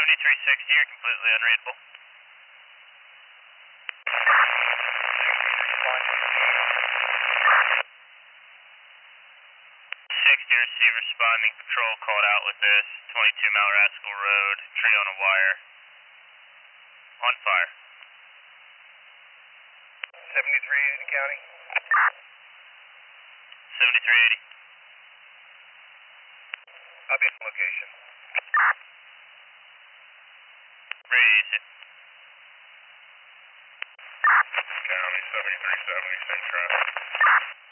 7360, you're completely unreadable. 60 receive responding, patrol called out with this. 22 Mount Rascal Road, tree on a wire. On fire. 73 in the county. 7380. I'll be at the location. Raise it. County 7370, same traffic.